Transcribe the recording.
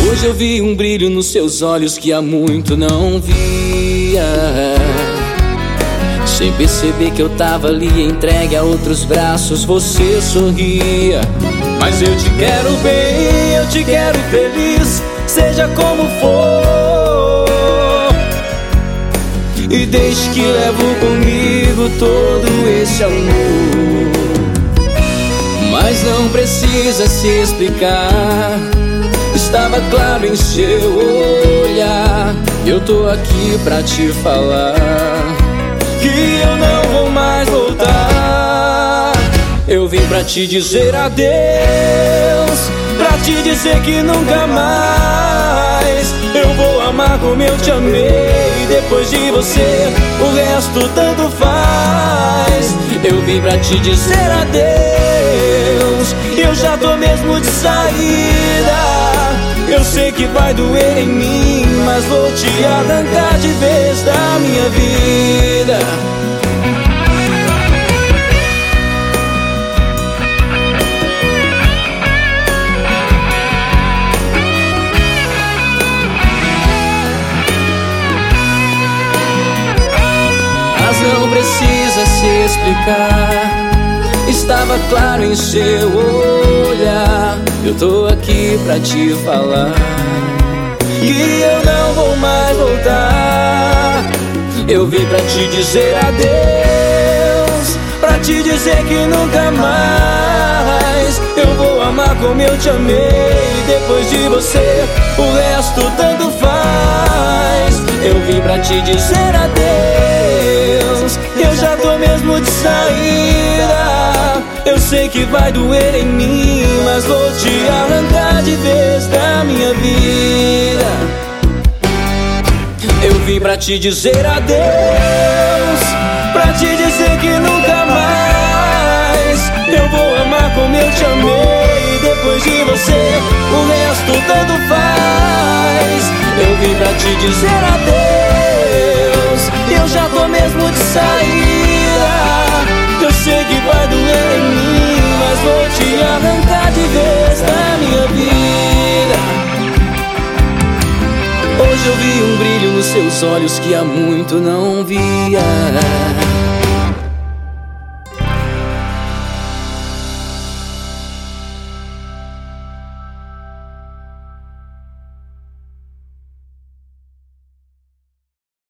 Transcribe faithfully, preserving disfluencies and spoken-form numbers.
Hoje eu vi um brilho nos seus olhos que há muito não via. Sem perceber que eu tava ali entregue a outros braços, você sorria. Mas eu te quero bem, eu te quero feliz, seja como for. E deixe que levo comigo todo esse amor. Mas não precisa se explicar, estava claro em seu olhar. Eu tô aqui pra te falar que eu não vou mais voltar. Eu vim pra te dizer adeus, pra te dizer que nunca mais eu vou amar como eu te amei. Depois de você, o resto tanto faz. Eu vim pra te dizer adeus, eu já tô mesmo de saída. Eu sei que vai doer em mim, mas vou te arrancar de vez da minha vida. Mas não precisa se explicar, estava claro em seu olhar. Eu tô aqui pra te falar que eu não vou mais voltar. Eu vim pra te dizer adeus, pra te dizer que nunca mais eu vou amar como eu te amei. Depois de você, o resto tanto faz. Eu vim pra te dizer adeus, eu já tô mesmo de saída. Eu sei que vai doer em mim, mas vou te arrancar de vez da minha vida. Eu vim pra te dizer adeus, pra te dizer que nunca mais eu vou amar como eu te amei. Depois de você, o resto tanto faz. Eu vim pra te dizer adeus, eu já tô mesmo de saída. Eu sei que vai doer em mim, mas vou te arrancar de vez da minha vida. Hoje eu vi um brilho nos seus olhos que há muito não via.